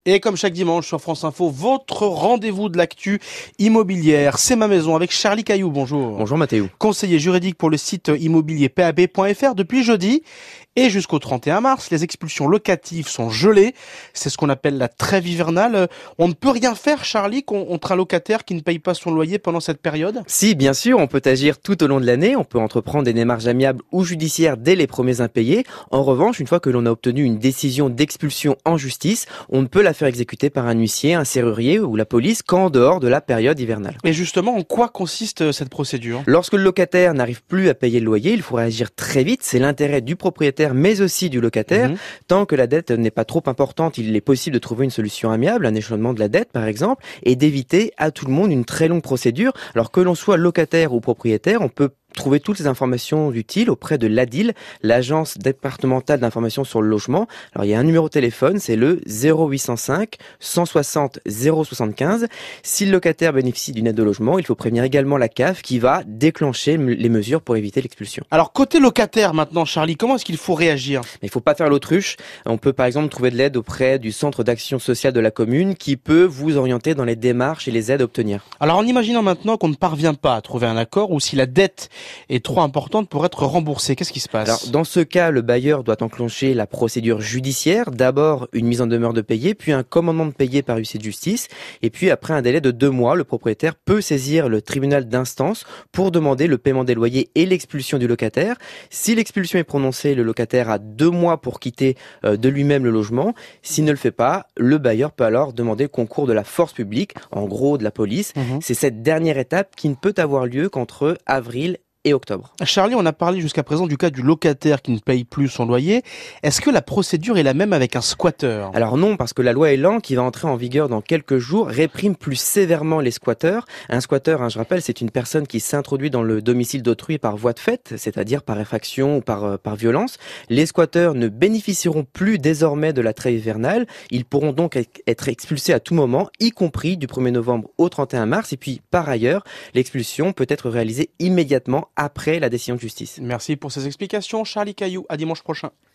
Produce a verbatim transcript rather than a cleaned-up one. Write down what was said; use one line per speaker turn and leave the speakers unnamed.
Et comme chaque dimanche sur France Info, votre rendez-vous de l'actu immobilière, c'est ma maison avec Charlie Cailloux. Bonjour.
Bonjour Mathéo.
Conseiller juridique pour le site immobilier P A B point F R depuis jeudi. Et jusqu'au trente et un mars, les expulsions locatives sont gelées. C'est ce qu'on appelle la trêve hivernale. On ne peut rien faire, Charlie, contre un locataire qui ne paye pas son loyer pendant cette période ?
Si, bien sûr, on peut agir tout au long de l'année. On peut entreprendre des démarches amiables ou judiciaires dès les premiers impayés. En revanche, une fois que l'on a obtenu une décision d'expulsion en justice, on ne peut la faire exécuter par un huissier, un serrurier ou la police qu'en dehors de la période hivernale.
Et justement, en quoi consiste cette procédure ?
Lorsque le locataire n'arrive plus à payer le loyer, il faut réagir très vite. C'est l'intérêt du propriétaire mais aussi du locataire. Mmh. Tant que la dette n'est pas trop importante, il est possible de trouver une solution amiable, un échelonnement de la dette par exemple, et d'éviter à tout le monde une très longue procédure. Alors que l'on soit locataire ou propriétaire, on peut trouver toutes les informations utiles auprès de l'A D I L, l'agence départementale d'information sur le logement. Alors il y a un numéro de téléphone, c'est le zéro huit cent cinq cent soixante zéro soixante-quinze. Si le locataire bénéficie d'une aide au logement, il faut prévenir également la C A F qui va déclencher les mesures pour éviter l'expulsion.
Alors côté locataire maintenant, Charlie, comment est-ce qu'il faut réagir ?
Il ne faut pas faire l'autruche. On peut par exemple trouver de l'aide auprès du centre d'action sociale de la commune qui peut vous orienter dans les démarches et les aides à obtenir.
Alors en imaginant maintenant qu'on ne parvient pas à trouver un accord ou si la dette est trop importante pour être remboursée, qu'est-ce qui se passe ?
Alors, dans ce cas, le bailleur doit enclencher la procédure judiciaire. D'abord, une mise en demeure de payer, puis un commandement de payer par huissier de justice. Et puis, après un délai de deux mois, le propriétaire peut saisir le tribunal d'instance pour demander le paiement des loyers et l'expulsion du locataire. Si l'expulsion est prononcée, le locataire a deux mois pour quitter euh, de lui-même le logement. S'il ne le fait pas, le bailleur peut alors demander le concours de la force publique, en gros de la police. Mmh. C'est cette dernière étape qui ne peut avoir lieu qu'entre avril et octobre.
Charlie, on a parlé jusqu'à présent du cas du locataire qui ne paye plus son loyer. Est-ce que la procédure est la même avec un squatteur ?
Alors non, parce que la loi Elan, qui va entrer en vigueur dans quelques jours, réprime plus sévèrement les squatteurs. Un squatteur, hein, je rappelle, c'est une personne qui s'introduit dans le domicile d'autrui par voie de fait, c'est-à-dire par effraction ou par, euh, par violence. Les squatteurs ne bénéficieront plus désormais de la trêve hivernale. Ils pourront donc être expulsés à tout moment, y compris du premier novembre au trente et un mars. Et puis, par ailleurs, l'expulsion peut être réalisée immédiatement après la décision de justice.
Merci pour ces explications, Charlie Cailloux. À dimanche prochain.